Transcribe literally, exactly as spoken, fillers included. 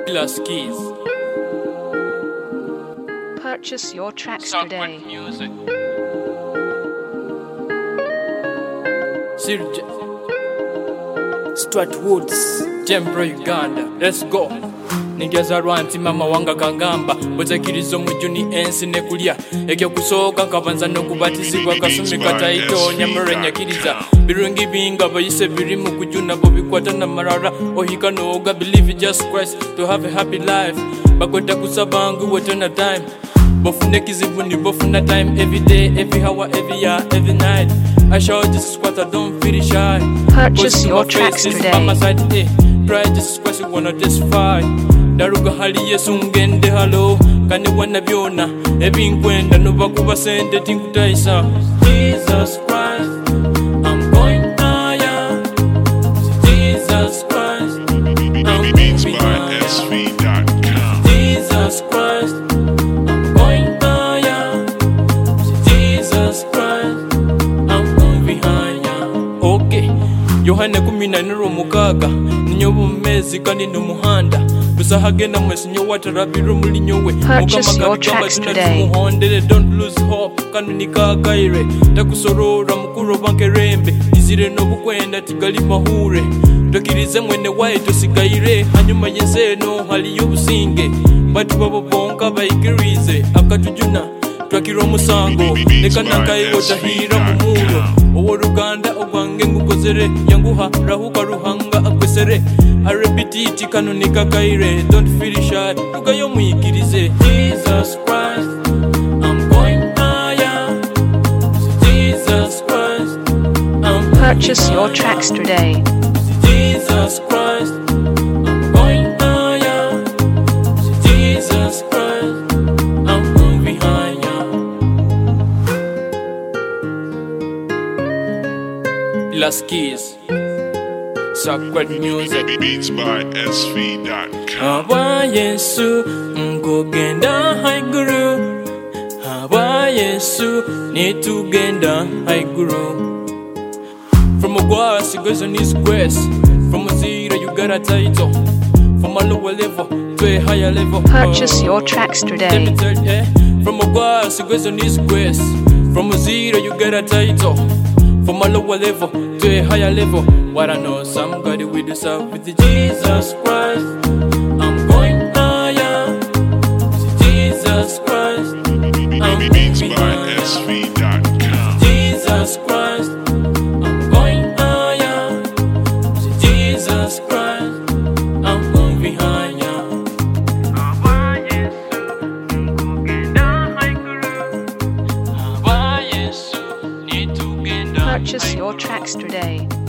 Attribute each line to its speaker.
Speaker 1: Last keys.
Speaker 2: Purchase your tracks
Speaker 1: Sound
Speaker 2: today.
Speaker 1: music. Sirja. Stuart Woods. Jembro Uganda. Let's go. Ningezarwa nti mama wanga kangamba bwezekirizo mujuni ensi nekulya ekyo kusooka kabanza n'okubatizibwa kasumi kataito nyamere nyakiriza birungi binga bayise biri mu kujuna bo bikwata na marara ohika nooga believe just Christ to have a happy life bakweta kusabangu wetona time bofune kizibu ni bofuna time every day every hour every year every night I show Jesus Christ I don't feel shy.
Speaker 2: Purchase your tracks today.
Speaker 1: On my side, eh, try Jesus Christ you wanna testify. Daruga hali yesu ngende halo kani wana byona ebinkwenda nobakuba sente tinkutaisa Jesus Christ I'm going higher Jesus Christ I'm
Speaker 3: Beats by S V dot com.
Speaker 1: Jesus Christ I'm going higher Jesus Christ I'm going higher. Okay Yohana kumi na nne mukaga ninyo bumezi kandi n'umuhanda Busahagenda mwesinyo watarabiru mulinyowe
Speaker 2: Purchase your tracks today.
Speaker 1: Don't lose hope kanu nikagaire takusorora mukuro bankerembe izire no bukwenda tigali mahure tokirize mwene wae tosigaire hanyuma yenseno hali yobusinge batu babo bonka bayikirize akatujuna twakiro musango nekanaka yotahira mumuyo owo Ruganda ogwange ngukozere yanguha rahuka ruhanga akwesere arepititi kanu nikagaire don't feel shy tugayo muyikirize Jesus Christ I'm going higher Jesus Christ I'm
Speaker 2: Purchase your tracks today.
Speaker 1: Jesus Christ I'm going higher Jesus Christ I'm moving higher. Last keys. Sacred music.
Speaker 3: Beats by S V dot com.
Speaker 1: Hawa Yesu nkogenda haiguru Hawa Yesu nitugenda haiguru. From a grass it goes on his quest. From a zero you got a title. From a lower level to a higher level.
Speaker 2: Purchase your tracks
Speaker 1: Let
Speaker 2: today.
Speaker 1: me tell you, eh? From a grass it goes on his quest. From a zero you get a title. From a lower level to a higher level. What I know, somebody will do serve with Jesus Christ. I'm going higher. Jesus Christ. I'm
Speaker 3: Beats
Speaker 1: moving
Speaker 3: by
Speaker 1: higher.
Speaker 3: S V dot com.
Speaker 1: Jesus Christ. I'm going higher. Jesus Christ. I'm moving higher.
Speaker 2: Purchase your tracks today.